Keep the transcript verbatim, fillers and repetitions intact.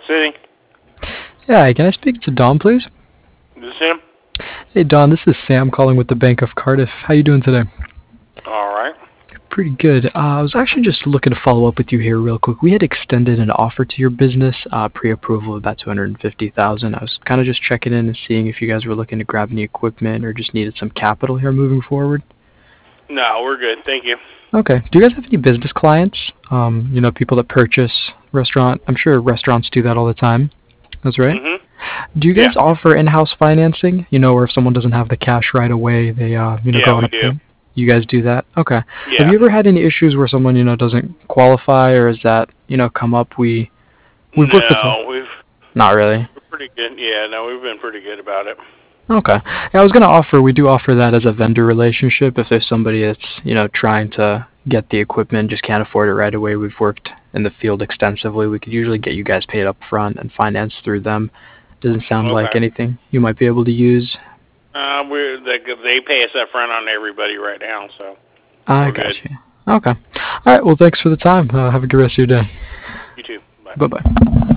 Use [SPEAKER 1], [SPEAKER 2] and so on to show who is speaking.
[SPEAKER 1] City.
[SPEAKER 2] Yeah, can I speak to Don, please?
[SPEAKER 1] Is this him?
[SPEAKER 2] Hey, Don, this is Sam calling with the Bank of Cardiff. How you doing today?
[SPEAKER 1] All right.
[SPEAKER 2] Pretty good. Uh, I was actually just looking to follow up with you here real quick. We had extended an offer to your business, uh, pre-approval of about two hundred fifty thousand dollars. I was kind of just checking in and seeing if you guys were looking to grab any equipment or just needed some capital here moving forward.
[SPEAKER 1] No, we're good. Thank you.
[SPEAKER 2] Okay. Do you guys have any business clients? Um, you know, people that purchase restaurant. I'm sure restaurants do that all the time. That's right.
[SPEAKER 1] Mm-hmm.
[SPEAKER 2] Do you guys
[SPEAKER 1] Yeah.
[SPEAKER 2] offer in-house financing? You know, where if someone doesn't have the cash right away, they uh, you know,
[SPEAKER 1] Yeah,
[SPEAKER 2] go on
[SPEAKER 1] we
[SPEAKER 2] a
[SPEAKER 1] do.
[SPEAKER 2] pay. You guys do that? Okay. Have
[SPEAKER 1] Yeah.
[SPEAKER 2] you ever had any issues where someone, you know, doesn't qualify, or has that, you know, come up? We we've worked with them.
[SPEAKER 1] No, we've
[SPEAKER 2] Not really.
[SPEAKER 1] we're pretty good. Yeah, no, we've been pretty good about it.
[SPEAKER 2] Okay. Yeah, I was gonna offer. We do offer that as a vendor relationship. If there's somebody that's, you know, trying to get the equipment, just can't afford it right away. We've worked in the field extensively. We could usually get you guys paid up front and finance through them. Doesn't sound like
[SPEAKER 1] Okay.
[SPEAKER 2] anything you might be able to use.
[SPEAKER 1] Uh, we're they, they pay us up front on everybody right now, so
[SPEAKER 2] I
[SPEAKER 1] we're
[SPEAKER 2] got
[SPEAKER 1] good.
[SPEAKER 2] you. Okay. All right. Well, thanks for the time. Uh, have a good rest of your day.
[SPEAKER 1] You too. Bye.
[SPEAKER 2] Bye bye.